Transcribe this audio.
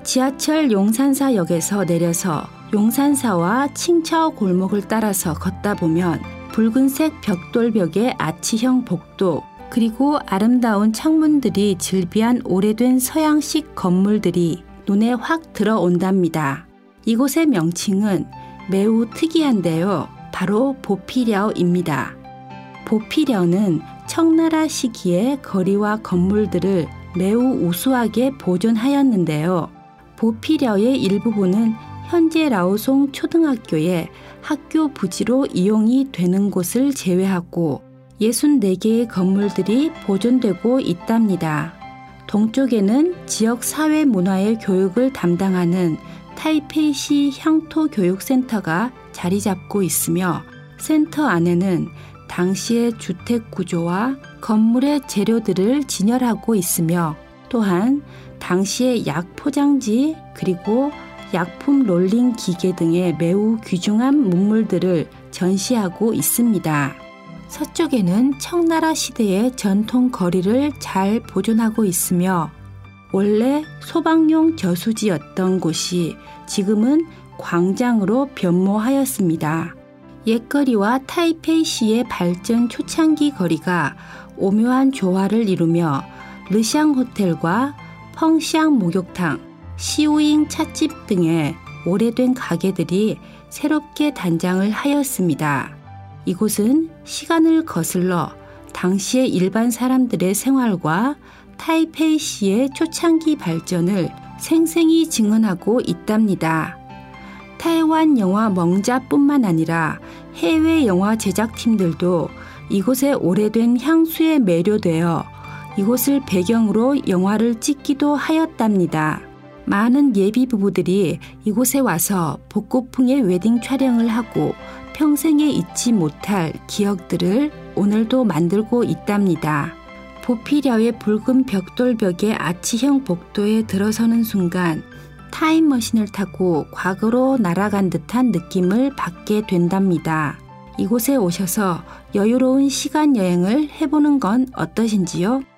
지하철 용산사역에서 내려서 용산사와 칭차오 골목을 따라서 걷다 보면 붉은색 벽돌벽의 아치형 복도, 그리고 아름다운 창문들이 즐비한 오래된 서양식 건물들이 눈에 확 들어온답니다. 이곳의 명칭은 매우 특이한데요. 바로 보피려입니다. 보피려는 청나라 시기의 거리와 건물들을 매우 우수하게 보존하였는데요. 보피려의 일부분은 현재 라오송 초등학교의 학교 부지로 이용이 되는 곳을 제외하고 64개의 건물들이 보존되고 있답니다. 동쪽에는 지역 사회 문화의 교육을 담당하는 타이페이시 향토교육센터가 자리 잡고 있으며 센터 안에는 당시의 주택 구조와 건물의 재료들을 진열하고 있으며 또한 당시의 약 포장지 그리고 약품 롤링 기계 등의 매우 귀중한 문물들을 전시하고 있습니다. 서쪽에는 청나라 시대의 전통 거리를 잘 보존하고 있으며 원래 소방용 저수지였던 곳이 지금은 광장으로 변모하였습니다. 옛거리와 타이페이시의 발전 초창기 거리가 오묘한 조화를 이루며 르샹 호텔과 펑시앙 목욕탕, 시우잉 찻집 등의 오래된 가게들이 새롭게 단장을 하였습니다. 이곳은 시간을 거슬러 당시의 일반 사람들의 생활과 타이페이시의 초창기 발전을 생생히 증언하고 있답니다. 타이완 영화 멍자뿐만 아니라 해외 영화 제작팀들도 이곳의 오래된 향수에 매료되어 이곳을 배경으로 영화를 찍기도 하였답니다. 많은 예비 부부들이 이곳에 와서 복고풍의 웨딩 촬영을 하고 평생에 잊지 못할 기억들을 오늘도 만들고 있답니다. 보피려의 붉은 벽돌벽의 아치형 복도에 들어서는 순간 타임머신을 타고 과거로 날아간 듯한 느낌을 받게 된답니다. 이곳에 오셔서 여유로운 시간 여행을 해보는 건 어떠신지요?